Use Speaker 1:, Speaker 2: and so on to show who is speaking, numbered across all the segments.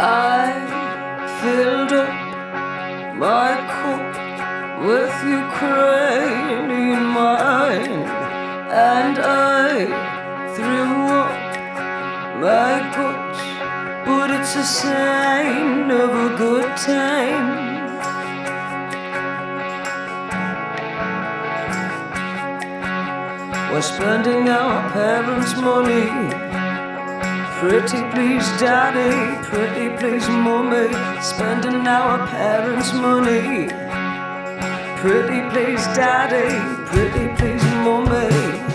Speaker 1: I filled up my cup with Ukrainian wine, and I threw up my guts, but it's a sign of a good time. We're spending our parents' money. Pretty please daddy, pretty please mommy, spending our parents' money. Pretty please daddy, pretty please mommy.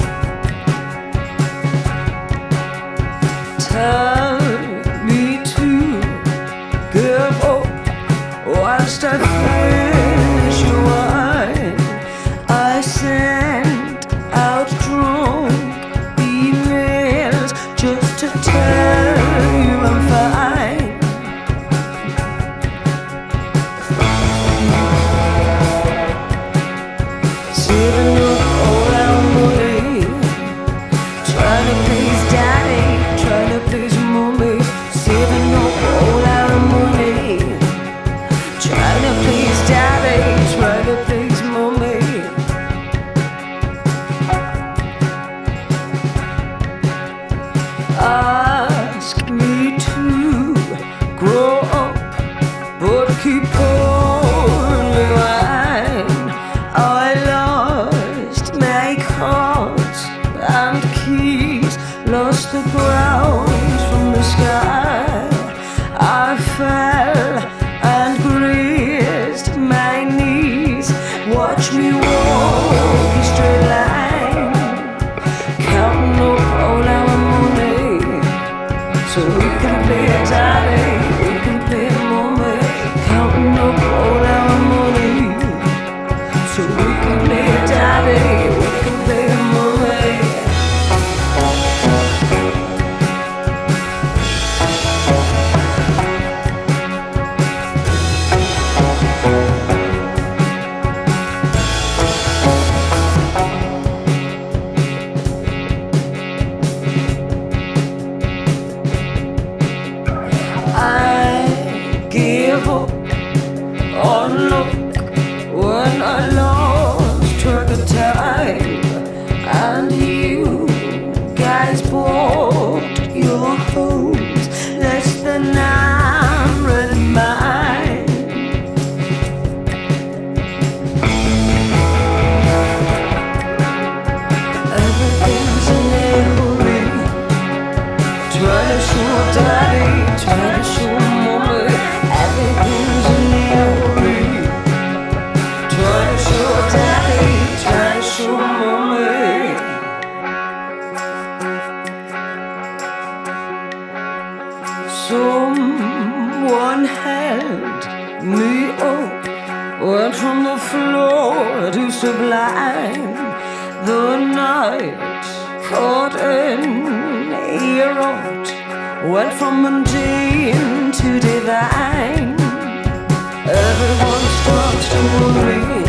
Speaker 1: Tell me to give up whilst I finish your wine. I sent out drunk emails just to tell you I'm fine. Saving up all our money, trying to please daddy, trying to please mommy. Saving up all our money, trying to please daddy, trying to please mommy. Ask me to grow up, but keep pouring me wine. I lost my cards and keys, lost the ground from the sky. I fell and grazed my knees. Watch me walk a straight line, counting up all our money, so we can play daddy, we can play mommy. Counting up all our money, so we can play daddy, we can play mommy. I gave up on luck when I lost track of time, and you guys bought your homes less than I'm ready mine. Everything's in a hurry, trying to show daddy, trying to show mommy. Everything's in a hurry, trying to show daddy, trying to show mommy. Someone held me up, went from the floor to sublime. The night caught in a rot, went from mundane to divine. Everyone starts to worry,